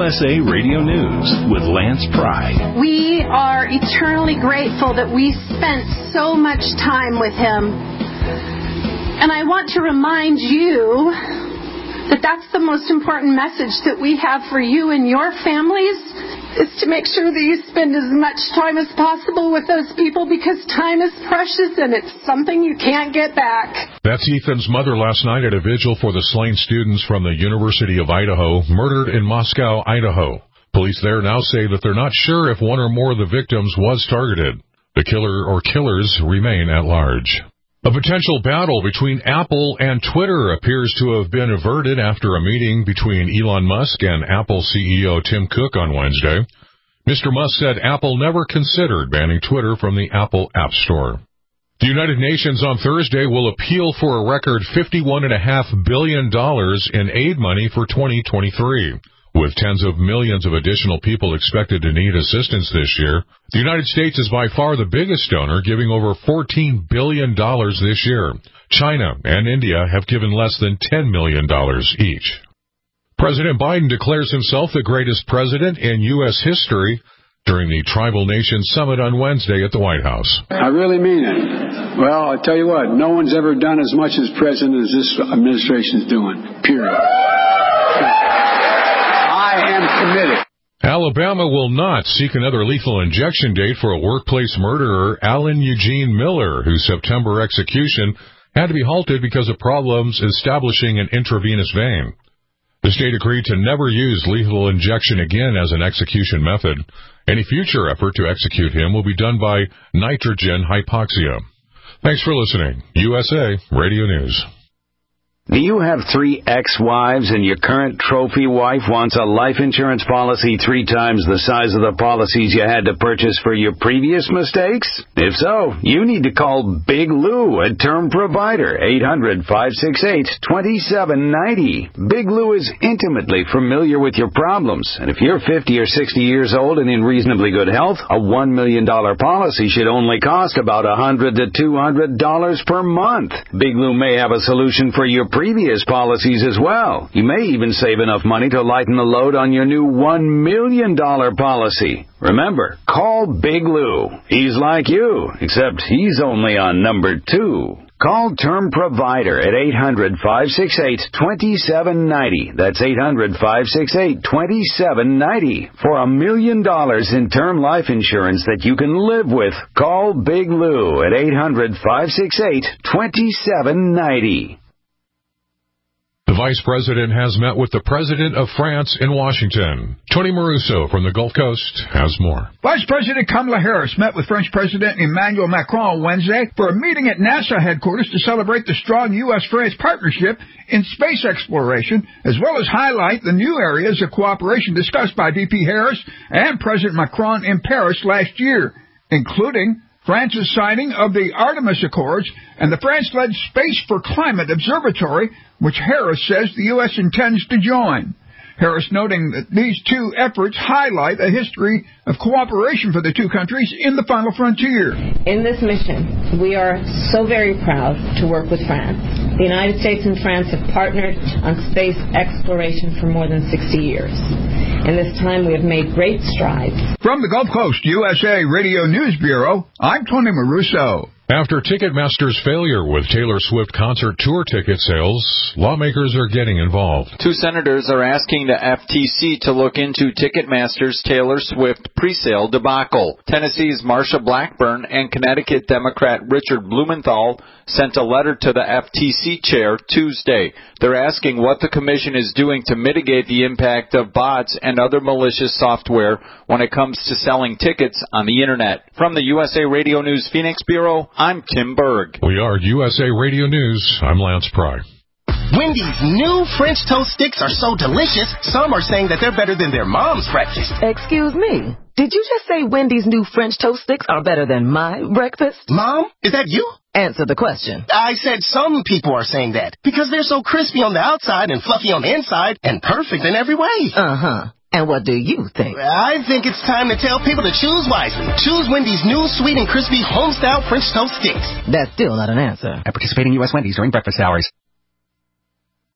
USA Radio News with Lance Pry. We are eternally grateful that we spent so much time with him. And I want to remind you that that's the most important message that we have for you and your families, is to make sure that you spend as much time as possible with those people, because time is precious and it's something you can't get back. That's Ethan's mother last night at a vigil for the slain students from the University of Idaho, murdered in Moscow, Idaho. Police there now say that they're not sure if one or more of the victims was targeted. The killer or killers remain at large. A potential battle between Apple and Twitter appears to have been averted after a meeting between Elon Musk and Apple CEO Tim Cook on Wednesday. Mr. Musk said Apple never considered banning Twitter from the Apple App Store. The United Nations on Thursday will appeal for a record $51.5 billion in aid money for 2023. With tens of millions of additional people expected to need assistance this year, the United States is by far the biggest donor, giving over $14 billion this year. China and India have given less than $10 million each. President Biden declares himself the greatest president in U.S. history during the Tribal Nations Summit on Wednesday at the White House. I really mean it. Well, I'll tell you what, no one's ever done as much as president as this administration's doing, period. I am committed. Alabama will not seek another lethal injection date for a workplace murderer, Alan Eugene Miller, whose September execution had to be halted because of problems establishing an intravenous vein. The state agreed to never use lethal injection again as an execution method. Any future effort to execute him will be done by nitrogen hypoxia. Thanks for listening. USA Radio News. Do you have 3 ex-wives and your current trophy wife wants a life insurance policy 3 times the size of the policies you had to purchase for your previous mistakes? If so, you need to call Big Lou at Term Provider, 800-568-2790. Big Lou is intimately familiar with your problems, and if you're 50 or 60 years old and in reasonably good health, a $1 million policy should only cost about $100 to $200 per month. Big Lou may have a solution for your previous policies as well. You may even save enough money to lighten the load on your new $1 million policy. Remember, call Big Lou. He's like you, except he's only on number 2. Call Term Provider at 800-568-2790. That's 800-568-2790 for $1 million in term life insurance that you can live with. Call Big Lou at 800-568-2790. The Vice President has met with the President of France in Washington. Tony Maruso from the Gulf Coast has more. Vice President Kamala Harris met with French President Emmanuel Macron on Wednesday for a meeting at NASA headquarters to celebrate the strong U.S.-France partnership in space exploration, as well as highlight the new areas of cooperation discussed by VP Harris and President Macron in Paris last year, including France's signing of the Artemis Accords and the France-led Space for Climate Observatory, which Harris says the U.S. intends to join. Harris noting that these two efforts highlight a history of cooperation for the two countries in the final frontier. In this mission, we are so very proud to work with France. The United States and France have partnered on space exploration for more than 60 years. In this time, we have made great strides. From the Gulf Coast USA Radio News Bureau, I'm Tony Maruso. After Ticketmaster's failure with Taylor Swift concert tour ticket sales, lawmakers are getting involved. 2 senators are asking the FTC to look into Ticketmaster's Taylor Swift presale debacle. Tennessee's Marsha Blackburn and Connecticut Democrat Richard Blumenthal sent a letter to the FTC chair Tuesday. They're asking what the commission is doing to mitigate the impact of bots and other malicious software when it comes to selling tickets on the Internet. From the USA Radio News Phoenix Bureau, I'm Tim Berg. We are USA Radio News. I'm Lance Pry. Wendy's new French toast sticks are so delicious, some are saying that they're better than their mom's breakfast. Excuse me. Did you just say Wendy's new French toast sticks are better than my breakfast? Mom, is that you? Answer the question. I said some people are saying that because they're so crispy on the outside and fluffy on the inside and perfect in every way. Uh-huh. And what do you think? I think it's time to tell people to choose wisely. Choose Wendy's new sweet and crispy home-style French toast sticks. That's still not an answer. At participating U.S. Wendy's during breakfast hours.